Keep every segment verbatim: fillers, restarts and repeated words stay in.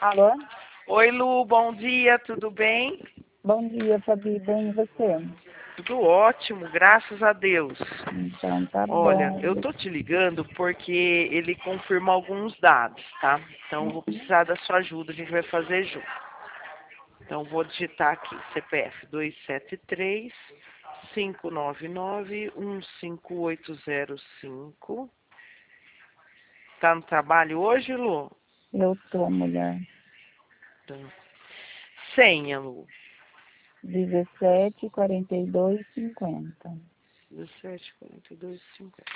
Alô? Oi, Lu, bom dia, tudo bem? Bom dia, Fabi. Bem, e você? Tudo ótimo, graças a Deus. Então, tá Olha, bom. eu tô te ligando porque ele confirma alguns dados, tá? Então, eu vou precisar da sua ajuda, a gente vai fazer junto. Então, vou digitar aqui, C P F dois sete três, cinco nove nove, um cinco oito zero cinco. Tá no trabalho hoje, Lu? Eu tô, mulher. Então, senha, Lu. dezessete, quarenta e dois, cinquenta. dezessete, quarenta e dois, cinquenta.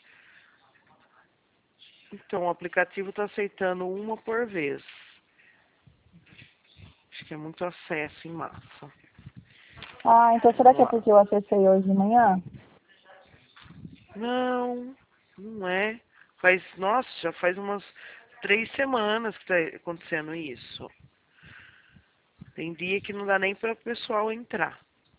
Então, o aplicativo está aceitando uma por vez. Acho que é muito acesso em massa. Ah, então será Vamos que é lá. porque eu acessei hoje de manhã? Não, não é. Faz, nossa, já faz umas três semanas que está acontecendo isso. Tem dia que não dá nem para o pessoal entrar.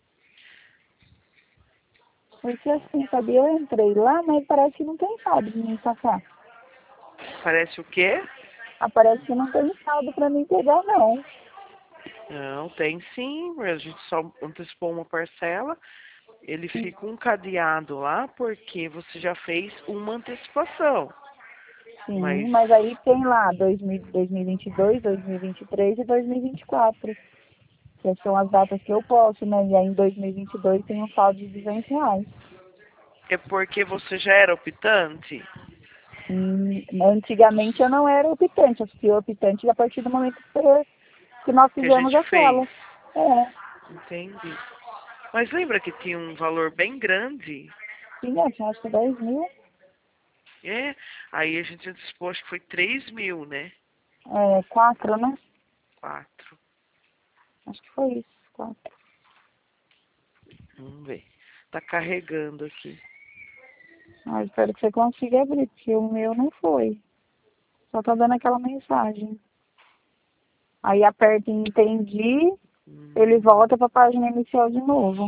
Porque assim, Fabi, eu entrei lá, mas parece que não tem saldo pra mim passar. Parece o quê? Ah, parece que não tem saldo pra mim pegar, não. Não, tem sim. A gente só antecipou uma parcela. Ele fica um cadeado lá porque você já fez uma antecipação. Sim, Mas mas aí tem lá dois mil, dois mil e vinte e dois, dois mil e vinte e três e dois mil e vinte e quatro. Que são as datas que eu posso, né? E aí em dois mil e vinte e dois tem um saldo de duzentos reais. é porque você já era optante? Hum, antigamente eu não era optante, eu fui optante a partir do momento que, você- que nós Que a fizemos gente fez. aquela. É, Entendi. Mas lembra que tinha um valor bem grande? tinha, tinha acho que dez mil, É, aí a gente antecipou, acho que foi três mil, né? é, quatro, né? Quatro. Acho que foi isso, quatro. Vamos ver. Tá carregando aqui. Ah, espero que você consiga abrir, porque o meu não foi. Só tá dando aquela mensagem. Aí aperta em entendi, ele Hum, volta para a página inicial de novo.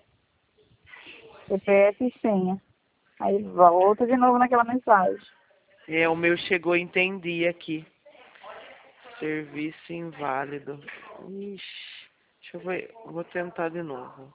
C P F e senha. Aí volta de novo naquela mensagem. é, o meu chegou, entendi aqui. Serviço inválido. Ixi, deixa eu ver. Vou tentar de novo.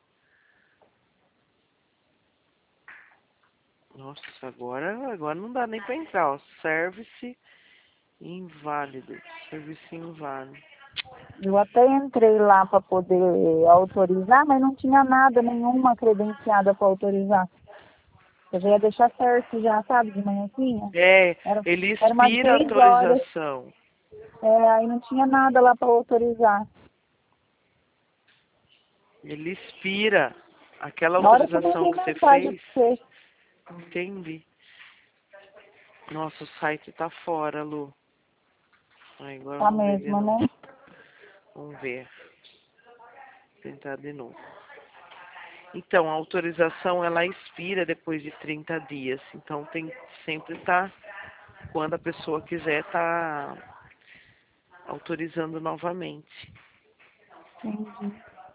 Nossa, agora, agora não dá nem pra entrar, ó. Service inválido. Serviço inválido. Eu até entrei lá para poder autorizar, mas não tinha nada, nenhuma credenciada para autorizar. Eu já ia deixar certo já, sabe, de manhãzinha. É, Era, ele era umas expira a seis horas, autorização. é, aí não tinha nada lá para autorizar. Ele expira aquela Na hora que eu autorização mandei que você mensagem fez. para você, Entendi. Nossa, o site tá fora, Lu. Ai, agora tá vamos ver de mesmo, novo. né? Vamos ver. Tentar de novo. Então, a autorização ela expira depois de trinta dias. Então tem que sempre estar, quando a pessoa quiser, tá autorizando novamente. Entendi.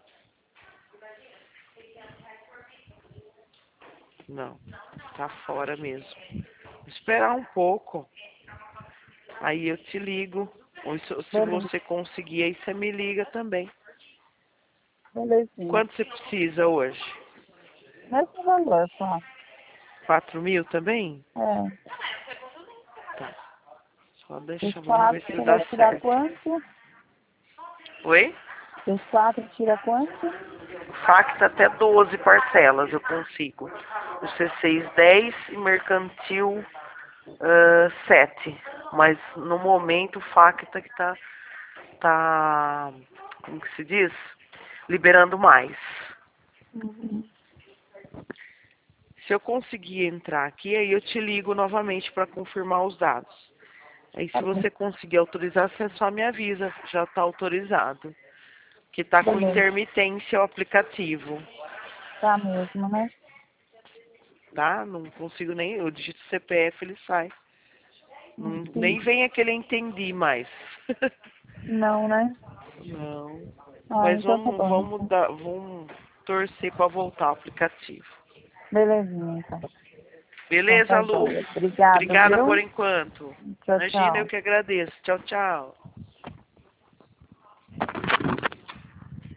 Não, tá fora mesmo. Esperar um pouco. Aí eu te ligo. Ou se se Beleza, você conseguir, aí você me liga também. belezinha. Quanto você precisa hoje? Nesse valor, só. Quatro mil também? É. Tá. Só deixa, Os vamos ver quatro, se você dá vai tirar certo. quanto? Oi? Os quatro tira quanto? Facta até doze parcelas eu consigo. O C seis dez e mercantil uh, sete. Mas no momento o Facta que tá, tá, como que se diz? Liberando mais. Uhum. Se eu conseguir entrar aqui, aí eu te ligo novamente para confirmar os dados. Aí Tá se bom. você conseguir autorizar, você só me avisa, já está autorizado. Que está com Beleza. intermitência o aplicativo, Tá mesmo, né? tá? Não consigo nem, eu digito C P F, ele sai. Não, Sim. nem vem aquele entendi mais. Não, né? Não. Ah, Mas então tá vamos, bom, vamos então. dar, vamos torcer para voltar o aplicativo. Belezinha, então. Então Beleza, tá Lu? joia. Obrigado, Obrigada por viu? enquanto. Tchau, Imagina, eu tchau. que agradeço. Tchau, tchau.